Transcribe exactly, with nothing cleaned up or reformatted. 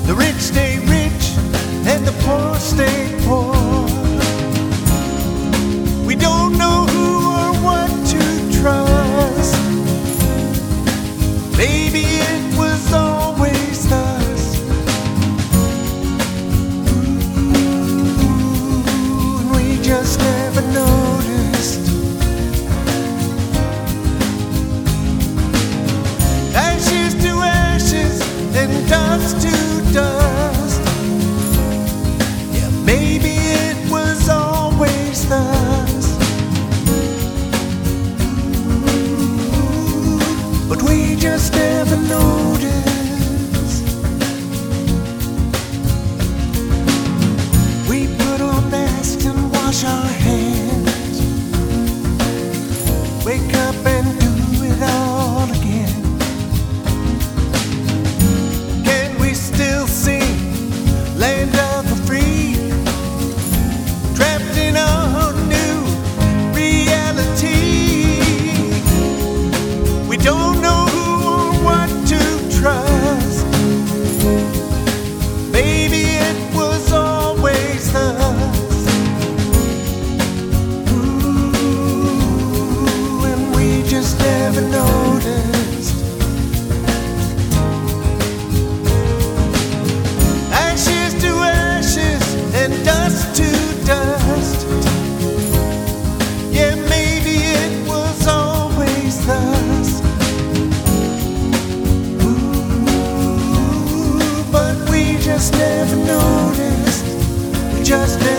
The rich stay rich and the poor stay poor. We don't know who or what to trust. Maybe it was always us. Ooh, and we just never noticed. Ashes to ashes and dust to dust. Yeah, maybe it was always thus. Ooh, but we just never noticed. We put on masks and wash our hands. Wake up and do it all again. Can we still sing Land of the Free? Trapped in a new reality. We don't know who or what to trust. Maybe it was always us. Ooh, and we just never noticed. Ashes to ashes and dust to dust. Yeah, maybe it was always thus. Ooh, but we just never noticed. We just never